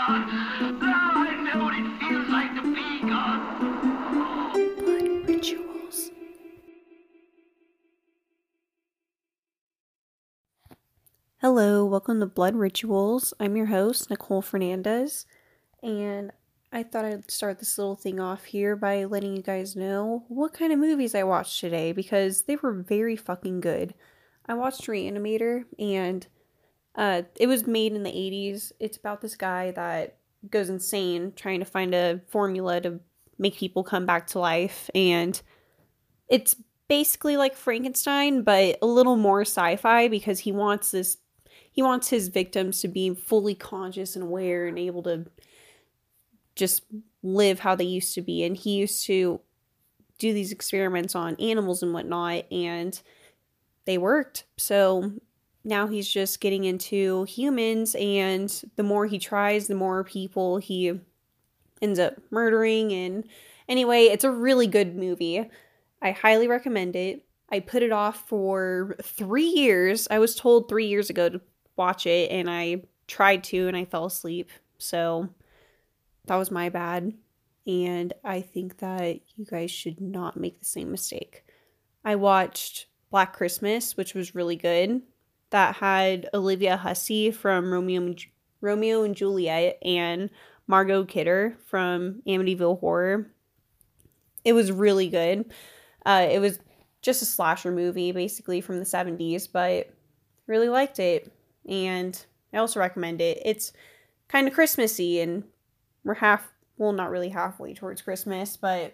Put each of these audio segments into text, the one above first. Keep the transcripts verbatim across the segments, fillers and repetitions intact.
God. Now I know what it feels like to be God. Blood rituals. Hello, welcome to Blood Rituals. I'm your host, Nicole Fernandez, and I thought I'd start this little thing off here by letting you guys know what kind of movies I watched today, because they were very fucking good. I watched Reanimator, and uh, it was made in the eighties. It's about this guy that goes insane trying to find a formula to make people come back to life, and it's basically like Frankenstein, but a little more sci-fi, because he wants this he wants his victims to be fully conscious and aware and able to just live how they used to be. And he used to do these experiments on animals and whatnot, and they worked. So now he's just getting into humans, and the more he tries, the more people he ends up murdering. And anyway, it's a really good movie. I highly recommend it. I put it off for three years. I was told three years ago to watch it, and I tried to, and I fell asleep. So that was my bad. And I think that you guys should not make the same mistake. I watched Black Christmas, which was really good. That had Olivia Hussey from Romeo and, Romeo and Juliet and Margot Kidder from Amityville Horror. It was really good. Uh, it was just a slasher movie, basically, from the seventies, but really liked it. And I also recommend it. It's kind of Christmassy, and we're half, well, not really halfway towards Christmas, but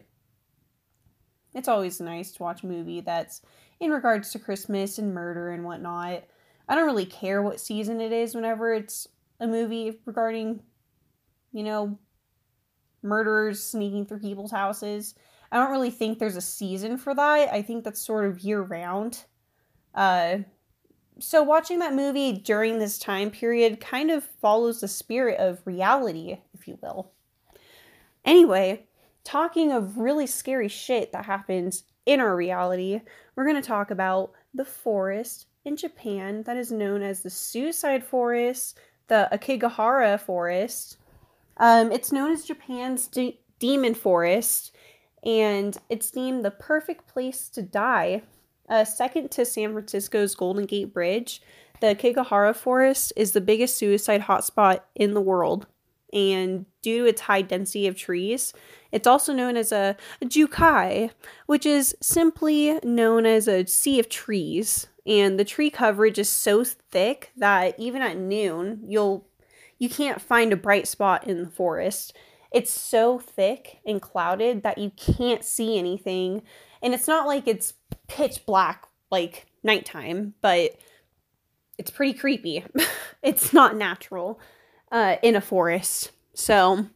it's always nice to watch a movie that's in regards to Christmas and murder and whatnot. I don't really care what season it is whenever it's a movie regarding, you know, murderers sneaking through people's houses. I don't really think there's a season for that. I think that's sort of year-round. Uh, so watching that movie during this time period kind of follows the spirit of reality, if you will. Anyway, talking of really scary shit that happens in our reality, we're going to talk about the forest in Japan that is known as the Suicide Forest, the Akigahara Forest. Um, it's known as Japan's de- demon forest, and it's deemed the perfect place to die. Uh, second to San Francisco's Golden Gate Bridge, the Akigahara Forest is the biggest suicide hotspot in the world. And due to its high density of trees, it's also known as a, a jukai, which is simply known as a sea of trees. And the tree coverage is so thick that even at noon, you'll you can't find a bright spot in the forest. It's so thick and clouded that you can't see anything. And it's not like it's pitch black like nighttime, but it's pretty creepy. It's not natural uh, in a forest. So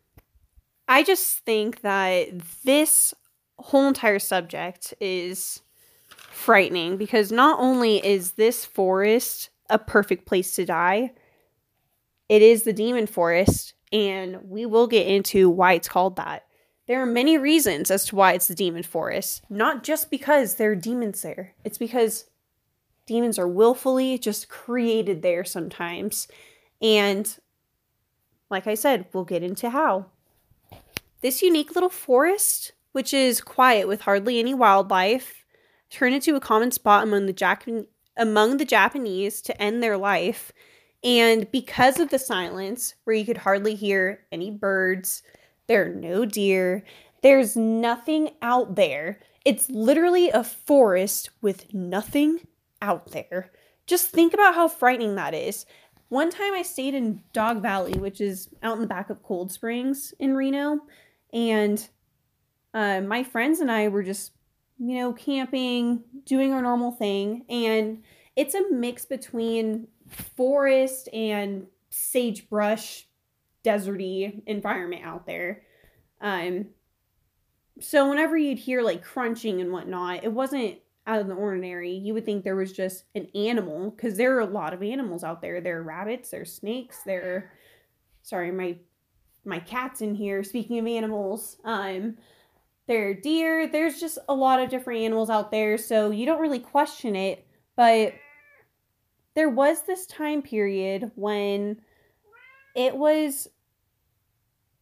I just think that this whole entire subject is frightening, because not only is this forest a perfect place to die, it is the demon forest, and we will get into why it's called that. There are many reasons as to why it's the demon forest. Not just because there are demons there. It's because demons are willfully just created there sometimes. And like I said, we'll get into how. This unique little forest, which is quiet with hardly any wildlife, turned into a common spot among the Jap- among the Japanese to end their life. And because of the silence, where you could hardly hear any birds, there are no deer, there's nothing out there. It's literally a forest with nothing out there. Just think about how frightening that is. One time I stayed in Dog Valley, which is out in the back of Cold Springs in Reno, and uh, my friends and I were just, you know, camping, doing our normal thing, and it's a mix between forest and sagebrush, deserty environment out there. Um, so whenever you'd hear like crunching and whatnot, it wasn't out of the ordinary. You would think there was just an animal, because there are a lot of animals out there. There are rabbits, there are snakes, there are, sorry, my my cat's in here, speaking of animals. Um, there are deer, there's just a lot of different animals out there, so you don't really question it. But there was this time period when it was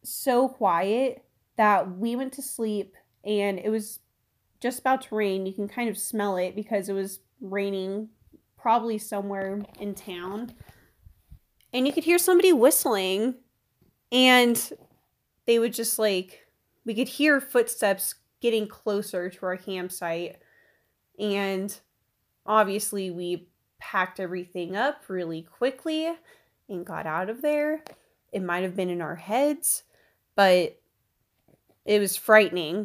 so quiet that we went to sleep and it was just about to rain. You can kind of smell it because it was raining probably somewhere in town. And you could hear somebody whistling, and they would just like, we could hear footsteps getting closer to our campsite. And obviously we packed everything up really quickly and got out of there. It might have been in our heads, but it was frightening.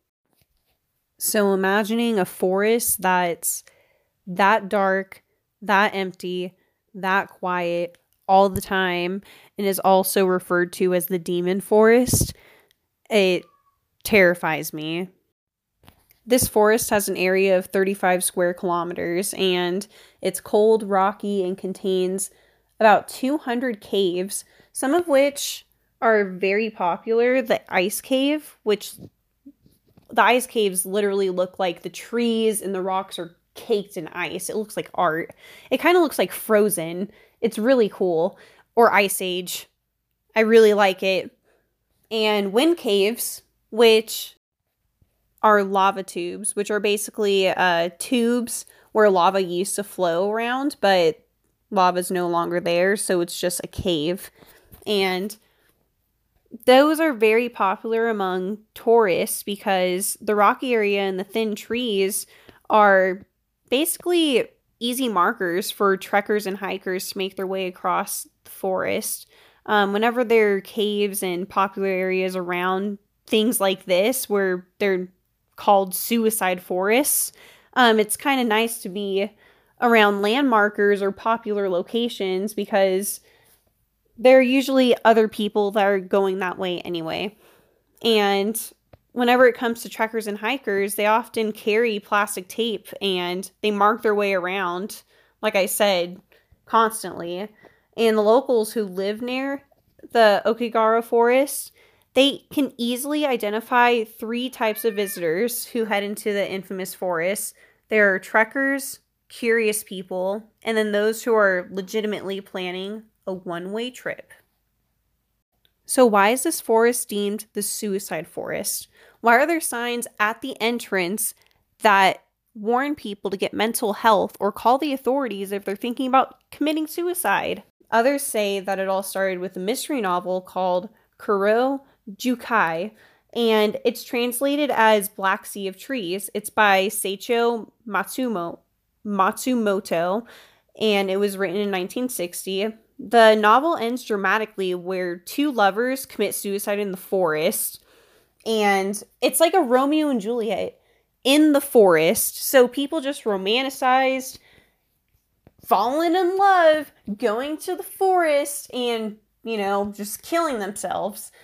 So imagining a forest that's that dark, that empty, that quiet all the time, and is also referred to as the demon forest, it terrifies me. This forest has an area of thirty-five square kilometers, and it's cold, rocky, and contains about two hundred caves, some of which are very popular. The ice cave, which the ice caves literally look like the trees and the rocks are caked in ice. It looks like art. It kind of looks like Frozen. It's really cool. Or Ice Age. I really like it. And wind caves, which are lava tubes, which are basically uh, tubes where lava used to flow around, but lava's no longer there, so it's just a cave. And those are very popular among tourists because the rocky area and the thin trees are basically easy markers for trekkers and hikers to make their way across the forest. Um, whenever there are caves and popular areas around things like this where they're called suicide forests, um, it's kind of nice to be around landmarkers or popular locations because there are usually other people that are going that way anyway. And whenever it comes to trekkers and hikers, they often carry plastic tape and they mark their way around, like I said, constantly. And the locals who live near the Okigara forest, they can easily identify three types of visitors who head into the infamous forest. There are trekkers, curious people, and then those who are legitimately planning a one-way trip. So why is this forest deemed the suicide forest? Why are there signs at the entrance that warn people to get mental health or call the authorities if they're thinking about committing suicide? Others say that it all started with a mystery novel called Kuro Jukai, and it's translated as Black Sea of Trees. It's by Seicho Matsumo, Matsumoto, and it was written in nineteen sixty. The novel ends dramatically where two lovers commit suicide in the forest, and it's like a Romeo and Juliet in the forest. So people just romanticized falling in love, going to the forest, and, you know, just killing themselves.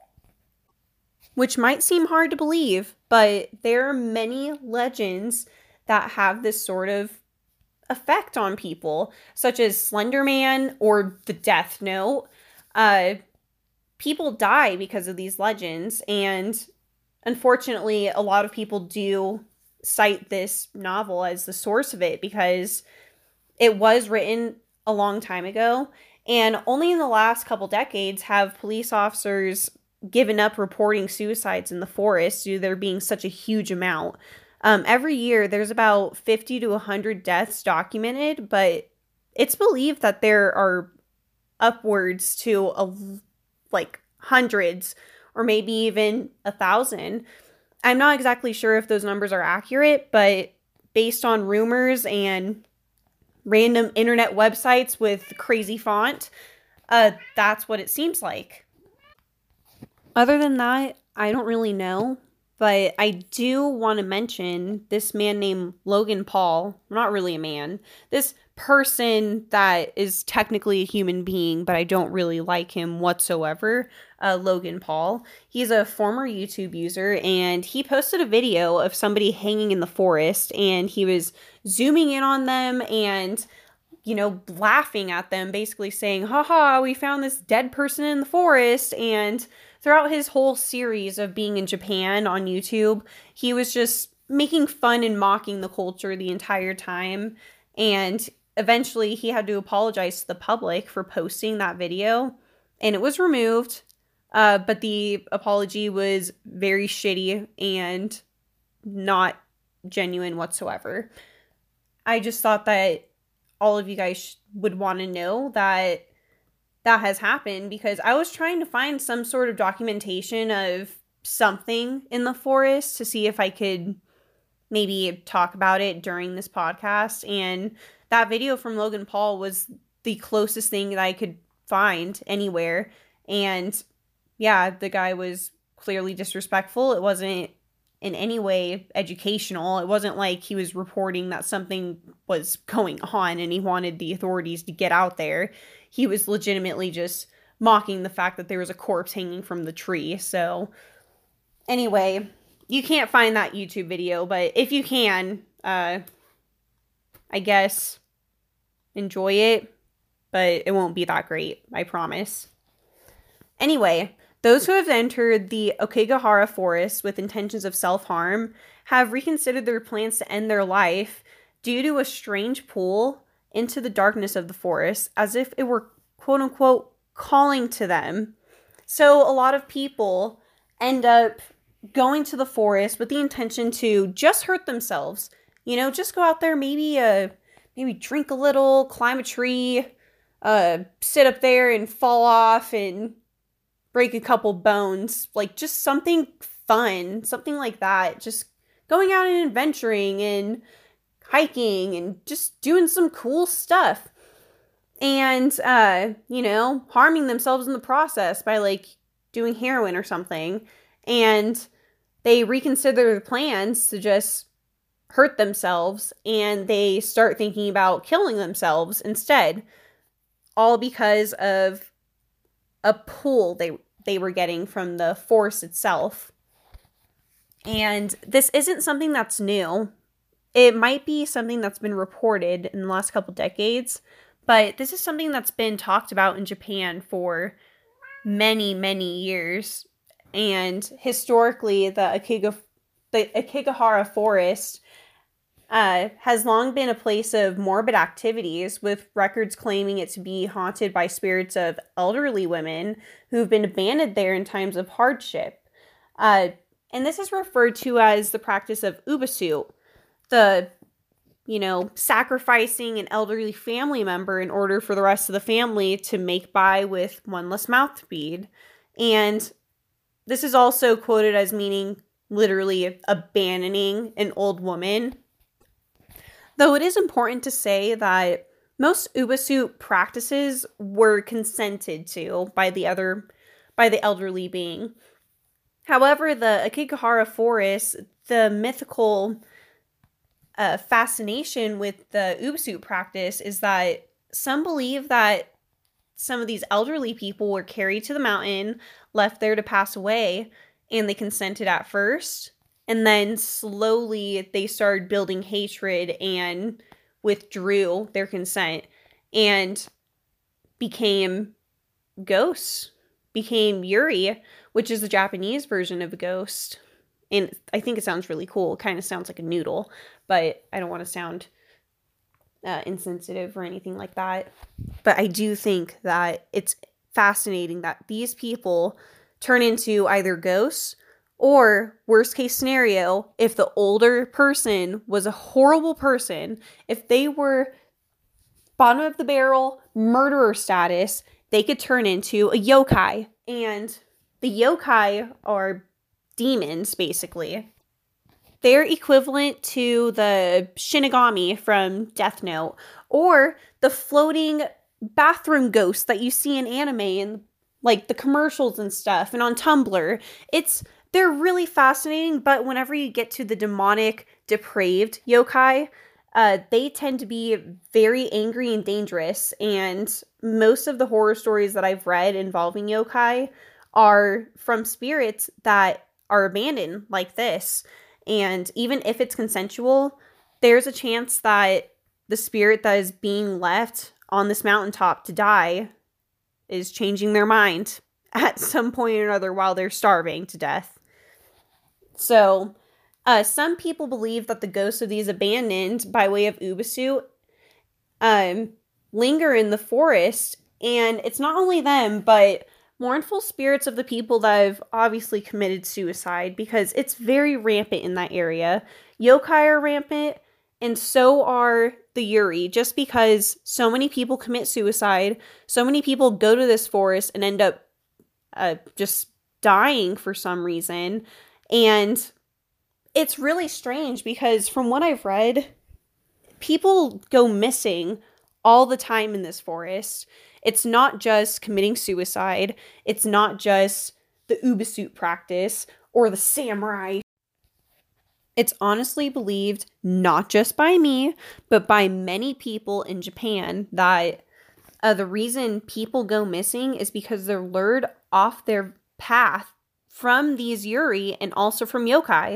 Which might seem hard to believe, but there are many legends that have this sort of effect on people, such as Slender Man or the Death Note. Uh, people die because of these legends, and unfortunately, a lot of people do cite this novel as the source of it because it was written a long time ago, and only in the last couple decades have police officers given up reporting suicides in the forest due to there being such a huge amount. Um, every year, there's about fifty to one hundred deaths documented, but it's believed that there are upwards to a, like hundreds or maybe even a thousand. I'm not exactly sure if those numbers are accurate, but based on rumors and random internet websites with crazy font, uh, that's what it seems like. Other than that, I don't really know. But I do want to mention this man named Logan Paul. Not really a man. This person that is technically a human being, but I don't really like him whatsoever. Uh, Logan Paul. He's a former YouTube user, and he posted a video of somebody hanging in the forest, and he was zooming in on them and, you know, laughing at them, basically saying, haha, we found this dead person in the forest. And throughout his whole series of being in Japan on YouTube, he was just making fun and mocking the culture the entire time. And eventually he had to apologize to the public for posting that video, and it was removed. Uh, but the apology was very shitty and not genuine whatsoever. I just thought that all of you guys would want to know that that has happened, because I was trying to find some sort of documentation of something in the forest to see if I could maybe talk about it during this podcast. And that video from Logan Paul was the closest thing that I could find anywhere. And yeah, the guy was clearly disrespectful. It wasn't in any way educational. It wasn't like he was reporting that something was going on and he wanted the authorities to get out there. He was legitimately just mocking the fact that there was a corpse hanging from the tree. So anyway, you can't find that YouTube video, but if you can, uh, I guess enjoy it, but it won't be that great, I promise. Anyway, those who have entered the Aokigahara forest with intentions of self-harm have reconsidered their plans to end their life due to a strange pull into the darkness of the forest, as if it were quote-unquote calling to them. So a lot of people end up going to the forest with the intention to just hurt themselves. You know, just go out there, maybe uh, maybe drink a little, climb a tree, uh, sit up there and fall off and break a couple bones, like just something fun, something like that. Just going out and adventuring and hiking and just doing some cool stuff. And, uh, you know, harming themselves in the process by like doing heroin or something. And they reconsider their plans to just hurt themselves, and they start thinking about killing themselves instead. All because of a pull they they were getting from the force itself. And this isn't something that's new. It might be something that's been reported in the last couple decades, but this is something that's been talked about in Japan for many, many years. And historically, the Akiga, the Akigahara forest Uh, has long been a place of morbid activities, with records claiming it to be haunted by spirits of elderly women who've been abandoned there in times of hardship. Uh, and this is referred to as the practice of ubasu, the, you know, sacrificing an elderly family member in order for the rest of the family to make by with one less mouth to feed. And this is also quoted as meaning literally abandoning an old woman. Though it is important to say that most ubasu practices were consented to by the other, by the elderly being. However, the Akigahara forest, the mythical uh, fascination with the ubasu practice is that some believe that some of these elderly people were carried to the mountain, left there to pass away, and they consented at first. And then slowly they started building hatred and withdrew their consent and became ghosts, became Yuri, which is the Japanese version of a ghost. And I think it sounds really cool. It kind of sounds like a noodle, but I don't want to sound uh, insensitive or anything like that. But I do think that it's fascinating that these people turn into either ghosts, or worst case scenario, if the older person was a horrible person, if they were bottom of the barrel murderer status, they could turn into a yokai. And the yokai are demons, basically. They're equivalent to the Shinigami from Death Note, or the floating bathroom ghosts that you see in anime and like the commercials and stuff and on Tumblr. It's They're really fascinating, but whenever you get to the demonic, depraved yokai, uh, they tend to be very angry and dangerous. And most of the horror stories that I've read involving yokai are from spirits that are abandoned like this. And even if it's consensual, there's a chance that the spirit that is being left on this mountaintop to die is changing their mind at some point or another while they're starving to death. So, uh, some people believe that the ghosts of these abandoned by way of ubasu um, linger in the forest, and it's not only them, but mournful spirits of the people that have obviously committed suicide, because it's very rampant in that area. Yokai are rampant, and so are the Yuri, just because so many people commit suicide, so many people go to this forest and end up uh, just dying for some reason. And it's really strange because from what I've read, people go missing all the time in this forest. It's not just committing suicide. It's not just the Ubisuit practice or the samurai. It's honestly believed, not just by me, but by many people in Japan, that uh, the reason people go missing is because they're lured off their path from these Yuri and also from yokai.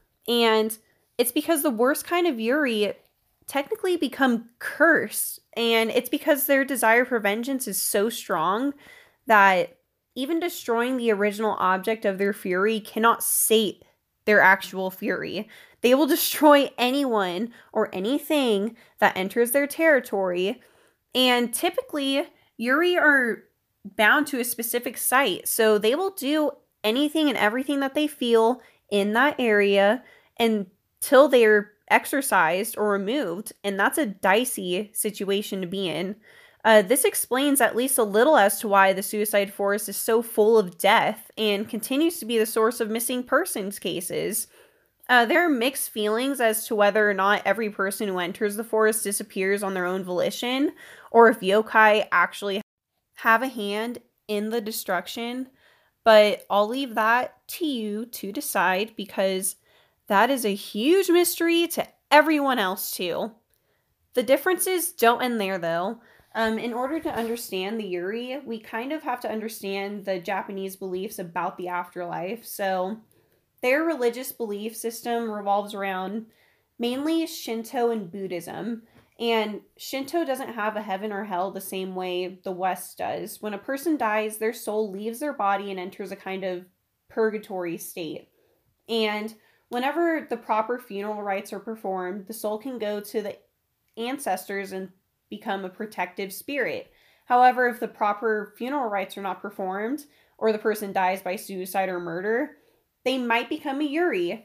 And it's because the worst kind of Yuri technically become cursed. And it's because their desire for vengeance is so strong that even destroying the original object of their fury cannot sate their actual fury. They will destroy anyone or anything that enters their territory. And typically, Yuri are bound to a specific site. So they will do anything and everything that they feel in that area until they're exorcised or removed. And that's a dicey situation to be in. Uh, this explains at least a little as to why the suicide forest is so full of death and continues to be the source of missing persons cases. Uh, there are mixed feelings as to whether or not every person who enters the forest disappears on their own volition, or if yokai actually have a hand in the destruction. But I'll leave that to you to decide, because that is a huge mystery to everyone else too. The differences don't end there though. Um, in order to understand the Yuri, we kind of have to understand the Japanese beliefs about the afterlife. So their religious belief system revolves around mainly Shinto and Buddhism. And Shinto doesn't have a heaven or hell the same way the West does. When a person dies, their soul leaves their body and enters a kind of purgatory state. And whenever the proper funeral rites are performed, the soul can go to the ancestors and become a protective spirit. However, if the proper funeral rites are not performed, or the person dies by suicide or murder, they might become a Yuri.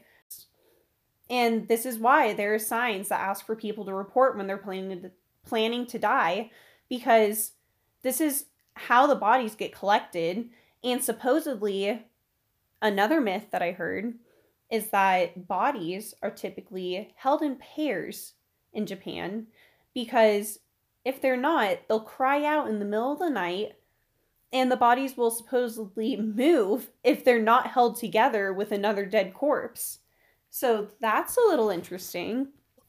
And this is why there are signs that ask for people to report when they're planning to, planning to die, because this is how the bodies get collected. And supposedly, another myth that I heard is that bodies are typically held in pairs in Japan, because if they're not, they'll cry out in the middle of the night, and the bodies will supposedly move if they're not held together with another dead corpse. So that's a little interesting.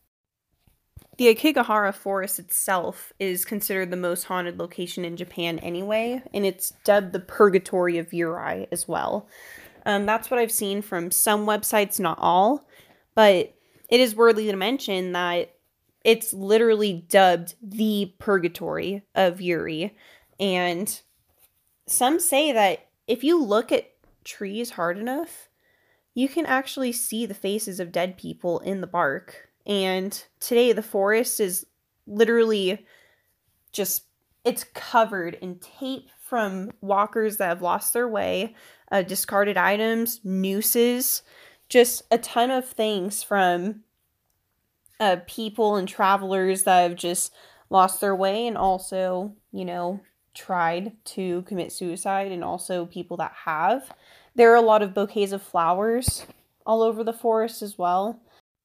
The Akigahara Forest itself is considered the most haunted location in Japan anyway, and it's dubbed the Purgatory of Yuri as well. Um, that's what I've seen from some websites, not all, but it is worthy to mention that it's literally dubbed the Purgatory of Yuri. And some say that if you look at trees hard enough, you can actually see the faces of dead people in the bark. And today the forest is literally just, it's covered in tape from walkers that have lost their way, uh, discarded items, nooses, just a ton of things from uh, people and travelers that have just lost their way, and also, you know, tried to commit suicide, and also people that have. There are a lot of bouquets of flowers all over the forest as well.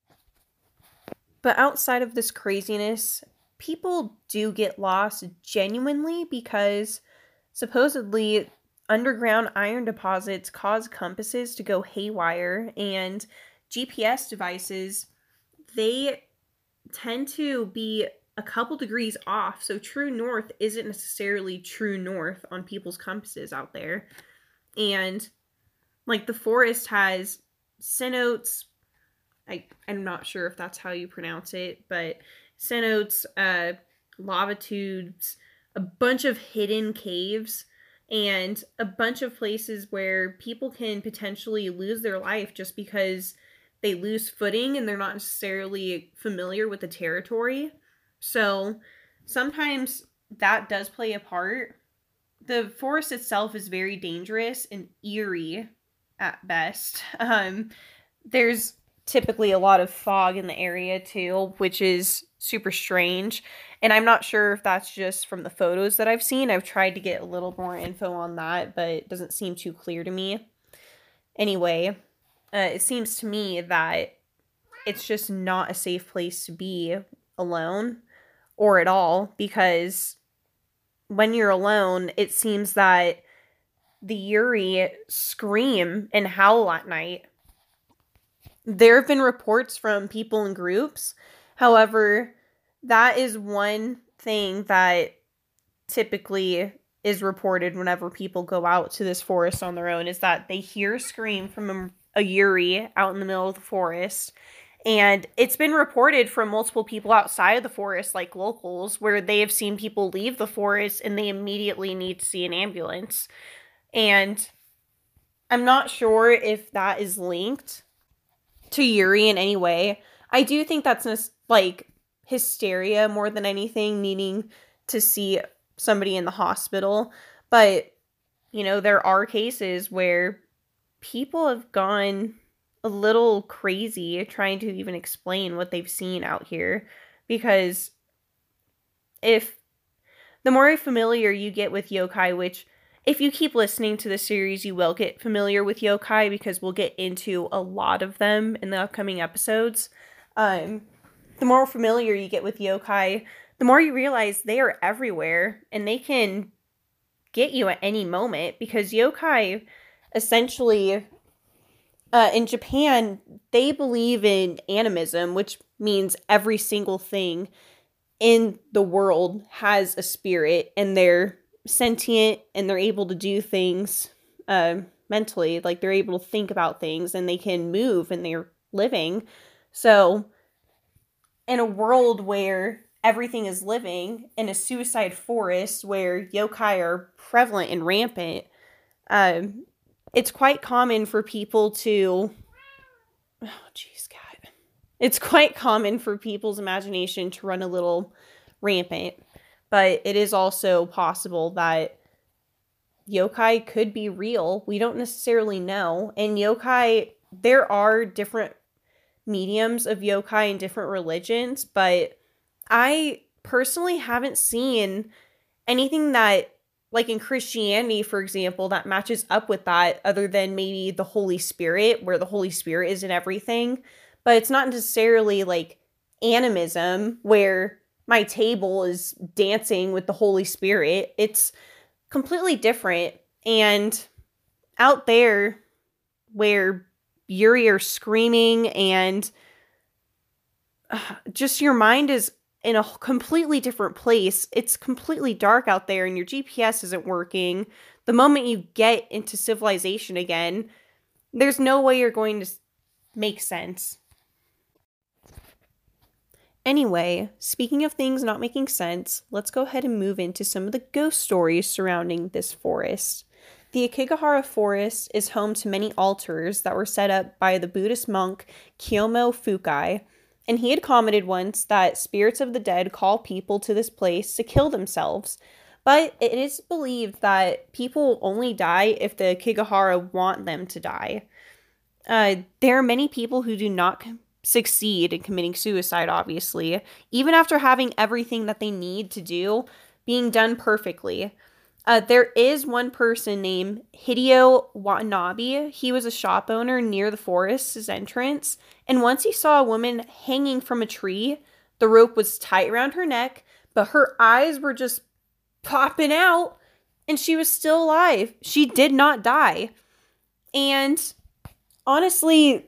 But outside of this craziness, people do get lost genuinely, because supposedly underground iron deposits cause compasses to go haywire, and G P S devices, they tend to be a couple degrees off. So true north isn't necessarily true north on people's compasses out there. And like the forest has cenotes, I, I'm not sure if that's how you pronounce it, but cenotes, uh, lava tubes, a bunch of hidden caves, and a bunch of places where people can potentially lose their life just because they lose footing and they're not necessarily familiar with the territory. So sometimes that does play a part. the forest itself is very dangerous and eerie at best. Um, there's typically a lot of fog in the area too, which is super strange. And I'm not sure if that's just from the photos that I've seen. I've tried to get a little more info on that, but it doesn't seem too clear to me. Anyway, uh, it seems to me that it's just not a safe place to be alone or at all, because when you're alone, it seems that the Yurei scream and howl at night. There have been reports from people in groups. However, that is one thing that typically is reported whenever people go out to this forest on their own, is that they hear a scream from a, a Yurei out in the middle of the forest. And it's been reported from multiple people outside of the forest, like locals, where they have seen people leave the forest and they immediately need to see an ambulance. And I'm not sure if that is linked to Yurei in any way. I do think that's like hysteria more than anything, needing to see somebody in the hospital. But, you know, there are cases where people have gone a little crazy trying to even explain what they've seen out here, because if the more familiar you get with yokai, which if you keep listening to the series, you will get familiar with yokai, because we'll get into a lot of them in the upcoming episodes. Um, the more familiar you get with yokai, the more you realize they are everywhere and they can get you at any moment, because yokai essentially, Uh, in Japan, they believe in animism, which means every single thing in the world has a spirit, and they're sentient, and they're able to do things uh, mentally. Like, they're able to think about things, and they can move, and they're living. So, in a world where everything is living, in a suicide forest where yokai are prevalent and rampant, um... it's quite common for people to, oh, jeez, cat. It's quite common for people's imagination to run a little rampant. But it is also possible that yokai could be real. We don't necessarily know. And yokai, there are different mediums of yokai in different religions. But I personally haven't seen anything that, like in Christianity, for example, that matches up with that, other than maybe the Holy Spirit, where the Holy Spirit is in everything. But it's not necessarily like animism, where my table is dancing with the Holy Spirit. It's completely different. And out there, where Yurei are screaming and uh, just your mind is in a completely different place. It's completely dark out there and your G P S isn't working. The moment you get into civilization again, there's no way you're going to make sense. Anyway, speaking of things not making sense, let's go ahead and move into some of the ghost stories surrounding this forest. The Aokigahara Forest is home to many altars that were set up by the Buddhist monk Kyomo Fukai, and he had commented once that spirits of the dead call people to this place to kill themselves. But it is believed that people only die if the Aokigahara want them to die. Uh, there are many people who do not succeed in committing suicide, obviously, even after having everything that they need to do being done perfectly. Uh, there is one person named Hideo Watanabe. He was a shop owner near the forest's entrance, and once he saw a woman hanging from a tree. The rope was tight around her neck, but her eyes were just popping out, and she was still alive. She did not die. And honestly,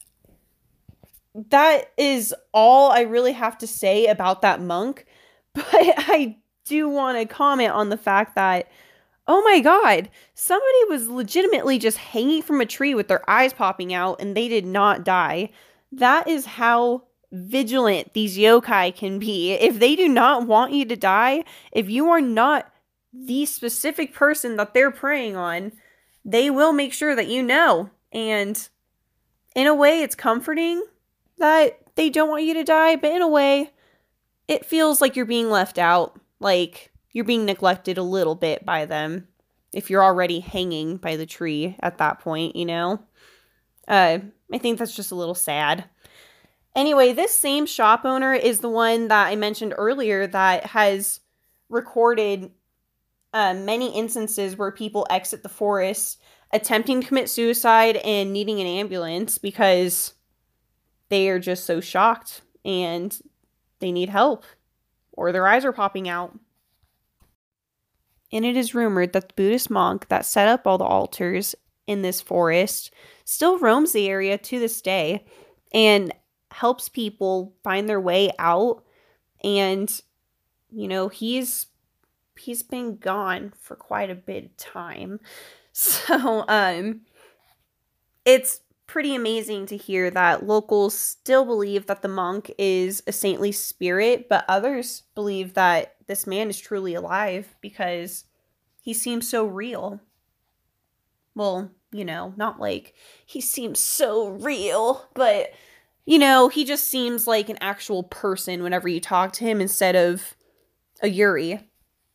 that is all I really have to say about that monk. But I do want to comment on the fact that, oh my god, somebody was legitimately just hanging from a tree with their eyes popping out and they did not die. That is how vigilant these yokai can be. If they do not want you to die, if you are not the specific person that they're preying on, they will make sure that you know. And in a way, it's comforting that they don't want you to die, but in a way, it feels like you're being left out. Like, you're being neglected a little bit by them if you're already hanging by the tree at that point, you know? Uh, I think that's just a little sad. Anyway, this same shop owner is the one that I mentioned earlier that has recorded uh, many instances where people exit the forest attempting to commit suicide and needing an ambulance because they are just so shocked and they need help or their eyes are popping out. And it is rumored that the Buddhist monk that set up all the altars in this forest still roams the area to this day and helps people find their way out. And, you know, he's he's been gone for quite a bit of time. So, um, it's pretty amazing to hear that locals still believe that the monk is a saintly spirit, but others believe that this man is truly alive because he seems so real. Well, you know, not like he seems so real, but, you know, he just seems like an actual person whenever you talk to him instead of a Yuri.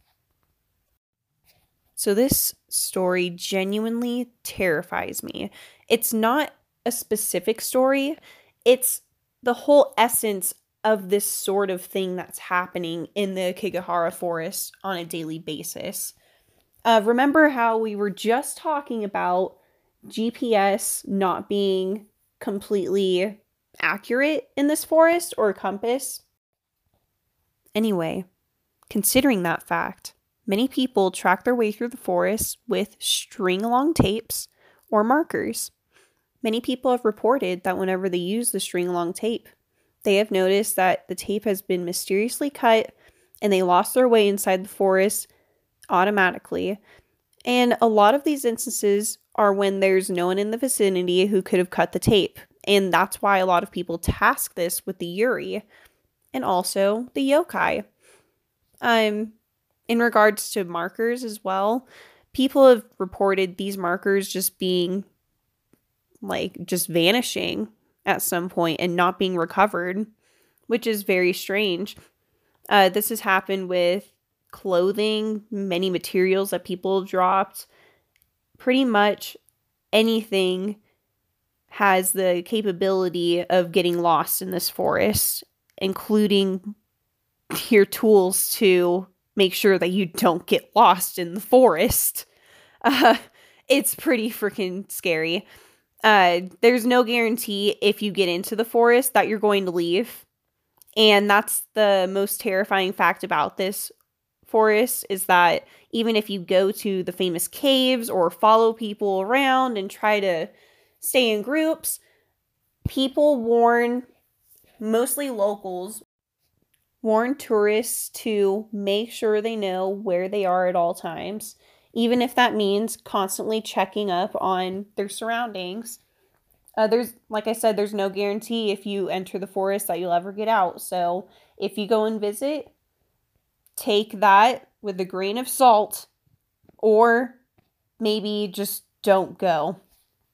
So this story genuinely terrifies me. It's not a specific story. It's the whole essence of this sort of thing that's happening in the Kigahara forest on a daily basis. Uh, remember how we were just talking about G P S not being completely accurate in this forest or compass? Anyway, considering that fact, many people track their way through the forest with string-along tapes or markers. Many people have reported that whenever they use the string-along tape, they have noticed that the tape has been mysteriously cut and they lost their way inside the forest automatically. And a lot of these instances are when there's no one in the vicinity who could have cut the tape. And that's why a lot of people task this with the Yuri and also the yokai. Um, in regards to markers as well, people have reported these markers just being like just vanishing at some point and not being recovered, which is very strange. Uh, this has happened with clothing, many materials that people have dropped. Pretty much anything has the capability of getting lost in this forest, including your tools to make sure that you don't get lost in the forest. Uh, it's pretty freaking scary. Uh, there's no guarantee if you get into the forest that you're going to leave. And that's the most terrifying fact about this forest, is that even if you go to the famous caves or follow people around and try to stay in groups, people warn, mostly locals, warn tourists to make sure they know where they are at all times, even if that means constantly checking up on their surroundings. Uh, there's, like I said, there's no guarantee if you enter the forest that you'll ever get out. So if you go and visit, take that with a grain of salt, or maybe just don't go.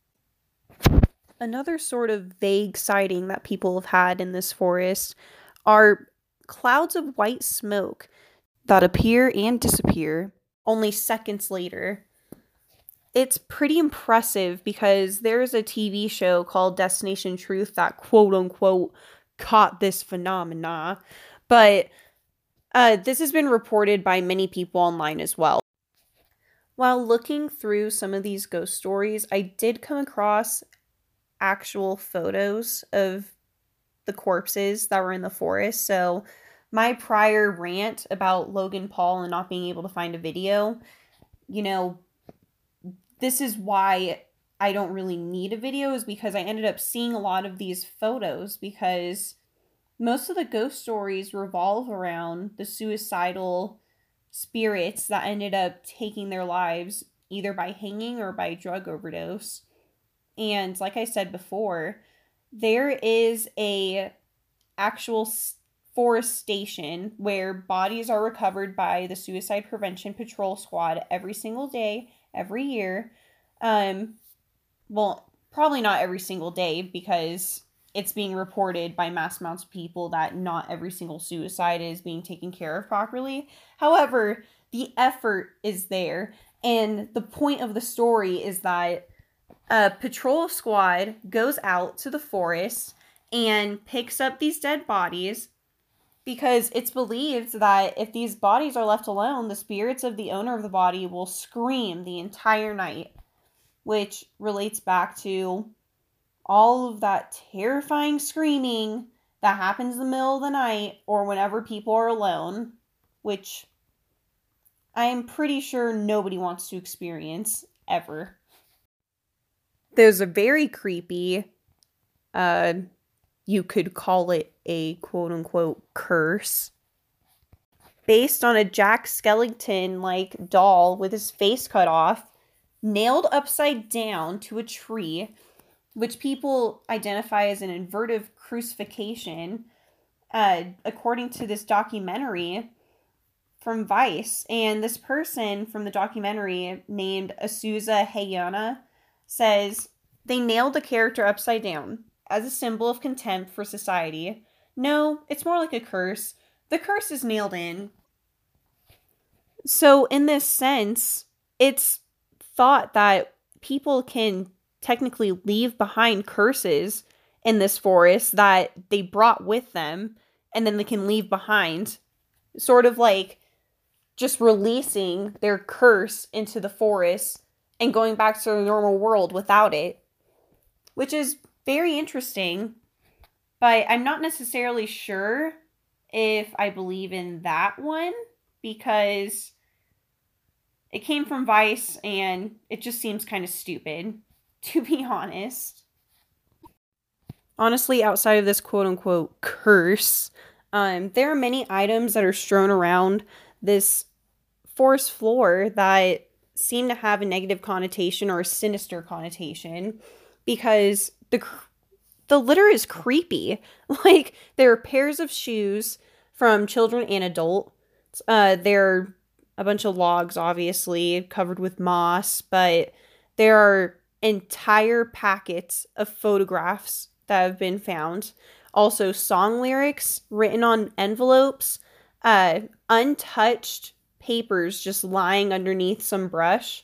Another sort of vague sighting that people have had in this forest are clouds of white smoke that appear and disappear only seconds later. It's pretty impressive because there's a T V show called Destination Truth that quote unquote caught this phenomena, but uh, this has been reported by many people online as well. While looking through some of these ghost stories, I did come across actual photos of the corpses that were in the forest. So my prior rant about Logan Paul and not being able to find a video, you know, this is why I don't really need a video, is because I ended up seeing a lot of these photos, because most of the ghost stories revolve around the suicidal spirits that ended up taking their lives either by hanging or by drug overdose. And like I said before, there is a actual forest station where bodies are recovered by the Suicide Prevention Patrol Squad every single day, every year. Um, well, probably not every single day, because it's being reported by mass amounts of people that not every single suicide is being taken care of properly. However, the effort is there. And the point of the story is that a patrol squad goes out to the forest and picks up these dead bodies because it's believed that if these bodies are left alone, the spirits of the owner of the body will scream the entire night, which relates back to all of that terrifying screaming that happens in the middle of the night or whenever people are alone, which I am pretty sure nobody wants to experience ever. There's a very creepy, uh, you could call it a quote-unquote curse, based on a Jack Skellington-like doll with his face cut off, nailed upside down to a tree, which people identify as an inverted crucifixion, uh, according to this documentary from Vice. And this person from the documentary, named Azusa Hayana, says, they nailed the character upside down as a symbol of contempt for society. No, it's more like a curse. The curse is nailed in. So in this sense, it's thought that people can technically leave behind curses in this forest that they brought with them, and then they can leave behind, sort of like just releasing their curse into the forest and going back to the normal world without it, which is very interesting, but I'm not necessarily sure if I believe in that one, because it came from Vice and it just seems kind of stupid, to be honest. Honestly, outside of this quote-unquote curse, um, there are many items that are strewn around this forest floor that seem to have a negative connotation or a sinister connotation, because the the litter is creepy. Like, there are pairs of shoes from children and adults. Uh, there are a bunch of logs, obviously, covered with moss, but there are entire packets of photographs that have been found. Also, song lyrics written on envelopes, uh, untouched papers just lying underneath some brush,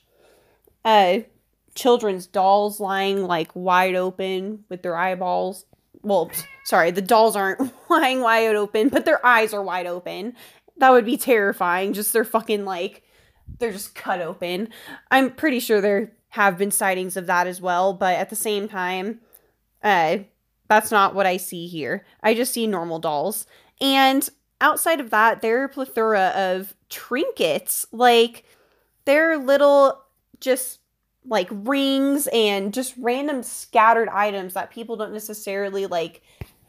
uh, children's dolls lying like wide open with their eyeballs. Well, sorry, the dolls aren't lying wide open, but their eyes are wide open. That would be terrifying. Just they're fucking like, they're just cut open. I'm pretty sure there have been sightings of that as well, but at the same time, uh, that's not what I see here. I just see normal dolls. And outside of that, there are a plethora of trinkets. Like, they're little, just, like, rings and just random scattered items that people don't necessarily, like,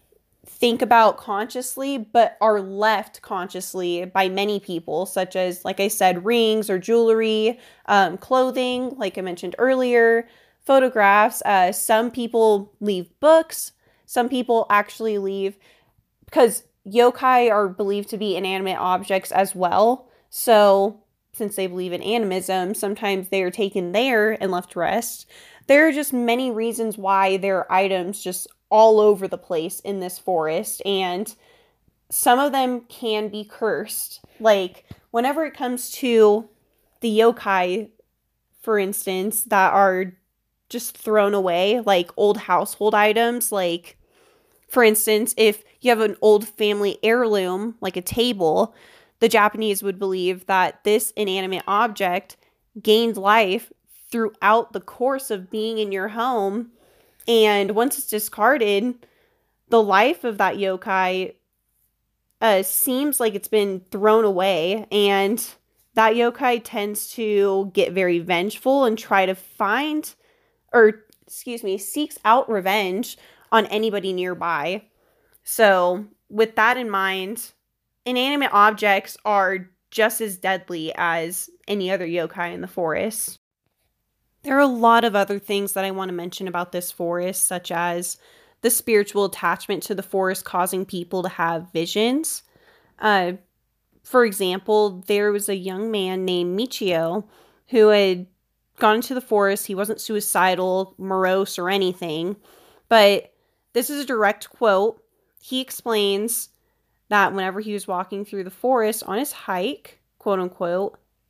think about consciously, but are left consciously by many people, such as, like I said, rings or jewelry, um, clothing, like I mentioned earlier, photographs. Uh, some people leave books. Some people actually leave, because yokai are believed to be inanimate objects as well. So, since they believe in animism, sometimes they are taken there and left to rest. There are just many reasons why there are items just all over the place in this forest, and some of them can be cursed. Like, whenever it comes to the yokai, for instance, that are just thrown away, like old household items, like, for instance, if you have an old family heirloom, like a table, the Japanese would believe that this inanimate object gained life throughout the course of being in your home, and once it's discarded, the life of that yokai uh, seems like it's been thrown away, and that yokai tends to get very vengeful and try to find, or excuse me, seeks out revenge on anybody nearby. So, with that in mind, inanimate objects are just as deadly as any other yokai in the forest. There are a lot of other things that I want to mention about this forest, such as the spiritual attachment to the forest causing people to have visions. Uh, for example, there was a young man named Michio who had gone into the forest. He wasn't suicidal, morose, or anything, but this is a direct quote. He explains that whenever he was walking through the forest on his hike, quote unquote,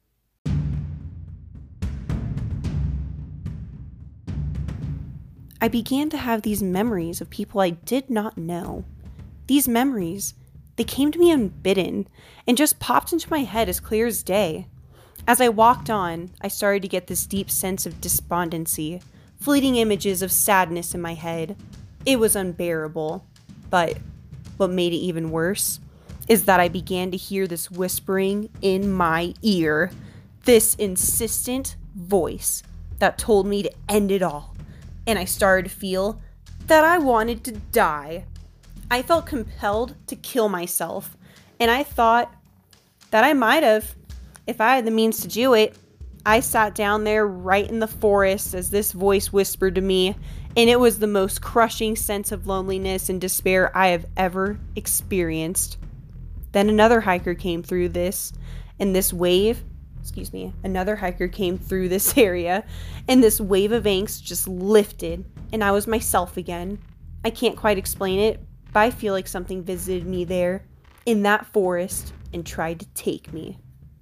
I began to have these memories of people I did not know. These memories, they came to me unbidden and just popped into my head as clear as day. As I walked on, I started to get this deep sense of despondency, fleeting images of sadness in my head. It was unbearable, but what made it even worse is that I began to hear this whispering in my ear, this insistent voice that told me to end it all, and I started to feel that I wanted to die. I felt compelled to kill myself, and I thought that I might have if I had the means to do it. I sat down there right in the forest as this voice whispered to me, and it was the most crushing sense of loneliness and despair I have ever experienced. Then another hiker came through this, and this wave, excuse me, another hiker came through this area, and this wave of angst just lifted, and I was myself again. I can't quite explain it, but I feel like something visited me there, in that forest, and tried to take me.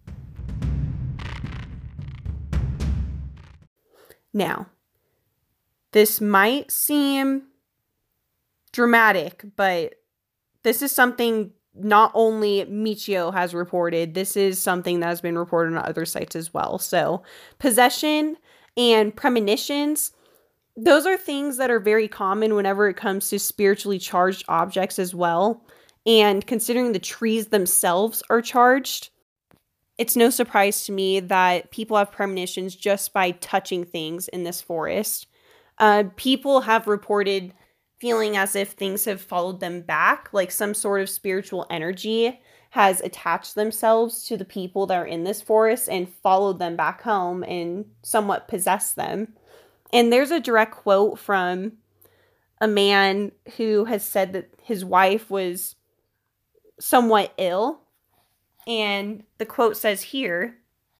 Now, this might seem dramatic, but this is something not only Michio has reported, this is something that has been reported on other sites as well. So, possession and premonitions, those are things that are very common whenever it comes to spiritually charged objects as well. And considering the trees themselves are charged, it's no surprise to me that people have premonitions just by touching things in this forest. Uh, people have reported feeling as if things have followed them back, like some sort of spiritual energy has attached themselves to the people that are in this forest and followed them back home and somewhat possessed them. And there's a direct quote from a man who has said that his wife was somewhat ill. And the quote says here,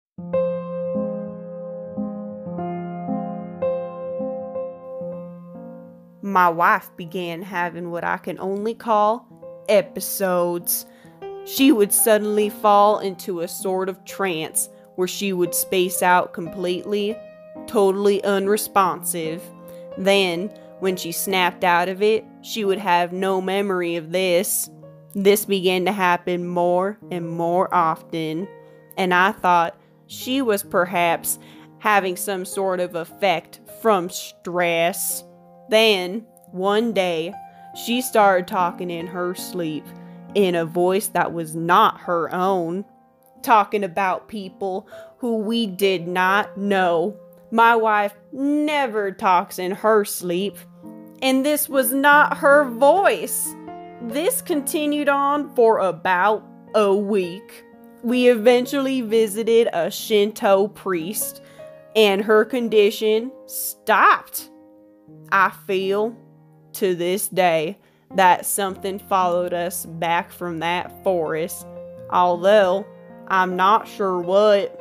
"My wife began having what I can only call episodes. She would suddenly fall into a sort of trance where she would space out completely, totally unresponsive. Then, when she snapped out of it, she would have no memory of this. This began to happen more and more often, and I thought she was perhaps having some sort of effect from stress. Then, one day, she started talking in her sleep, in a voice that was not her own, talking about people who we did not know. My wife never talks in her sleep, and this was not her voice. This continued on for about a week. We eventually visited a Shinto priest, and her condition stopped. I feel, to this day, that something followed us back from that forest, although I'm not sure what."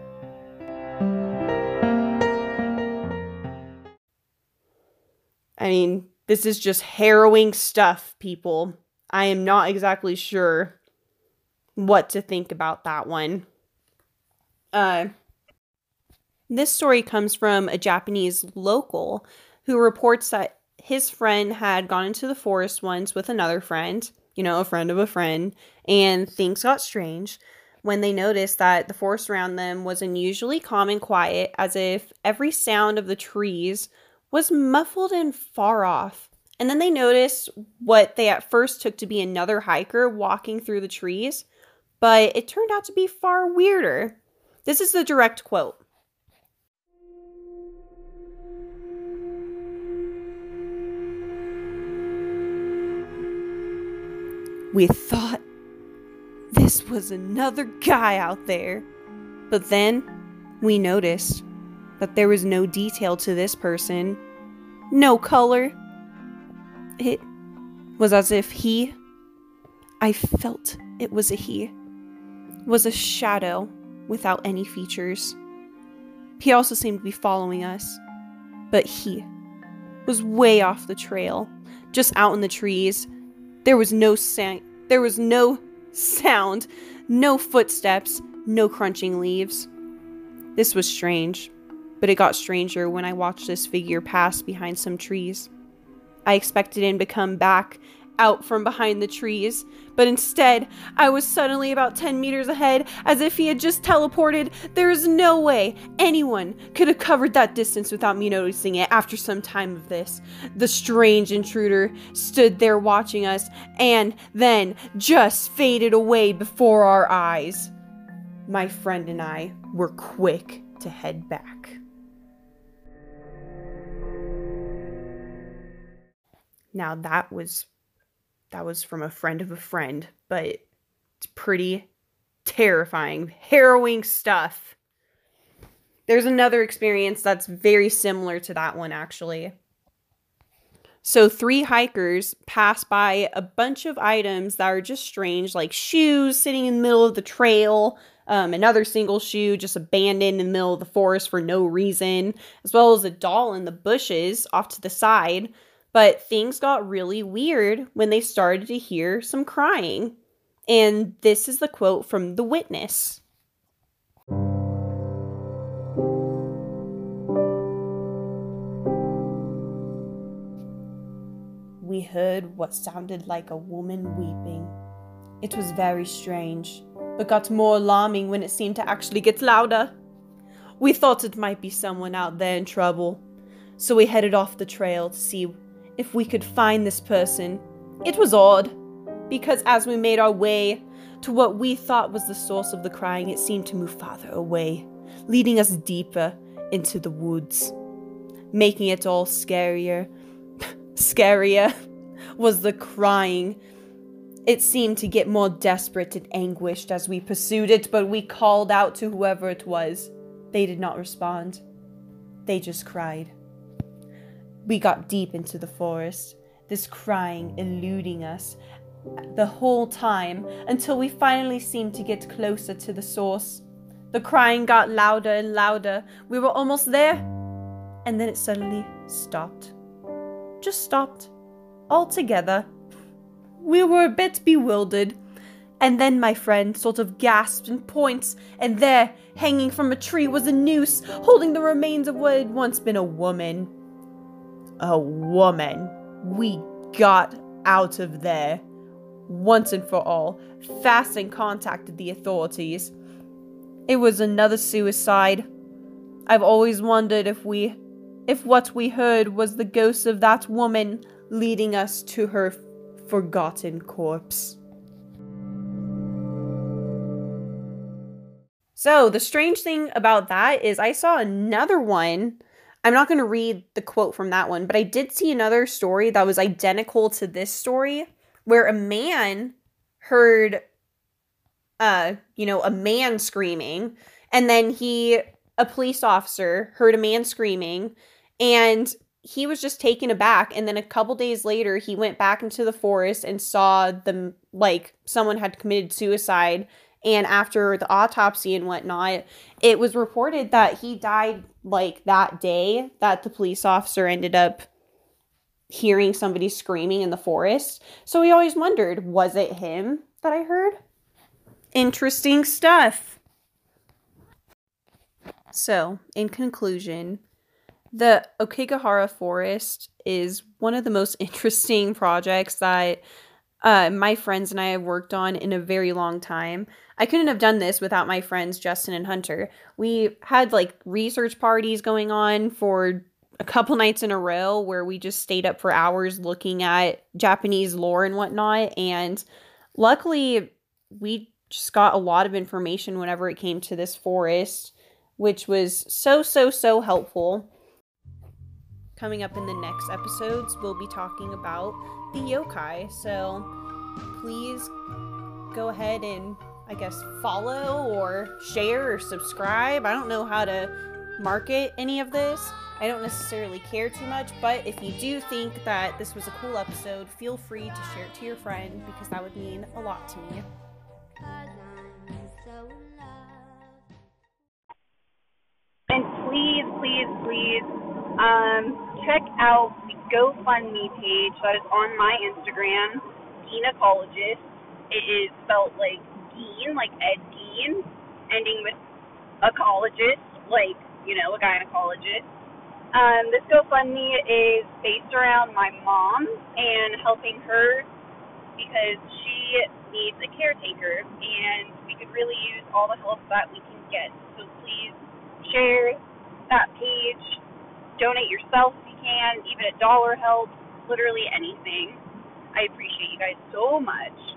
I mean, this is just harrowing stuff, people. I am not exactly sure what to think about that one. Uh, this story comes from a Japanese local who reports that his friend had gone into the forest once with another friend, you know, a friend of a friend, and things got strange when they noticed that the forest around them was unusually calm and quiet, as if every sound of the trees was muffled and far off. And then they noticed what they at first took to be another hiker walking through the trees, but it turned out to be far weirder. This is the direct quote. "We thought this was another guy out there, but then we noticed that there was no detail to this person, no color. It was as if he, I felt it was a he, was a shadow without any features. He also seemed to be following us, but he was way off the trail, just out in the trees. There was no sound, there was no sound, no footsteps, no crunching leaves. This was strange. But it got stranger when I watched this figure pass behind some trees. I expected him to come back out from behind the trees, but instead, I was suddenly about ten meters ahead, as if he had just teleported. There is no way anyone could have covered that distance without me noticing it. After some time of this, the strange intruder stood there watching us, and then just faded away before our eyes. My friend and I were quick to head back. Now that was that was from a friend of a friend, but it's pretty terrifying, harrowing stuff. There's another experience that's very similar to that one, actually. So three hikers pass by a bunch of items that are just strange, like shoes sitting in the middle of the trail, um, another single shoe just abandoned in the middle of the forest for no reason, as well as a doll in the bushes off to the side. But things got really weird when they started to hear some crying. And this is the quote from the witness. We heard what sounded like a woman weeping. It was very strange, but got more alarming when it seemed to actually get louder. We thought it might be someone out there in trouble, so we headed off the trail to see if we could find this person. It was odd, because as we made our way to what we thought was the source of the crying, it seemed to move farther away, leading us deeper into the woods. Making it all scarier, scarier was the crying. It seemed to get more desperate and anguished as we pursued it, but we called out to whoever it was. They did not respond. They just cried. We got deep into the forest, this crying eluding us the whole time until we finally seemed to get closer to the source. The crying got louder and louder. We were almost there, and then it suddenly stopped. Just stopped. Altogether. We were a bit bewildered, and then my friend sort of gasped and points, and there, hanging from a tree, was a noose holding the remains of what had once been a woman. A woman. We got out of there. Once and for all, fast and contacted the authorities. It was another suicide. I've always wondered if we, if what we heard was the ghost of that woman leading us to her forgotten corpse. So, the strange thing about that is I saw another one. I'm not going to read the quote from that one, but I did see another story that was identical to this story, where a man heard, uh, you know, a man screaming, and then he, a police officer, heard a man screaming, and he was just taken aback, and then a couple days later, he went back into the forest and saw them, like, someone had committed suicide. And after the autopsy and whatnot, it was reported that he died, like, that day that the police officer ended up hearing somebody screaming in the forest. So he always wondered, was it him that I heard? Interesting stuff. So, in conclusion, the Aokigahara Forest is one of the most interesting projects that uh, my friends and I have worked on in a very long time. I couldn't have done this without my friends Justin and Hunter. We had like research parties going on for a couple nights in a row where we just stayed up for hours looking at Japanese lore and whatnot. And luckily, we just got a lot of information whenever it came to this forest, which was so, so, so helpful. Coming up in the next episodes, we'll be talking about the yokai. So please go ahead and, I guess, follow or share or subscribe. I don't know how to market any of this. I don't necessarily care too much, but if you do think that this was a cool episode, feel free to share it to your friend because that would mean a lot to me. And please, please, please, um, check out the GoFundMe page that is on my Instagram, Gynecologist. It is spelled like Gein, like Ed Gein, ending with ecologist, like you know, a gynecologist. Um, this GoFundMe is based around my mom and helping her because she needs a caretaker, and we could really use all the help that we can get. So please share that page, donate yourself if you can, even a dollar helps, literally anything. I appreciate you guys so much.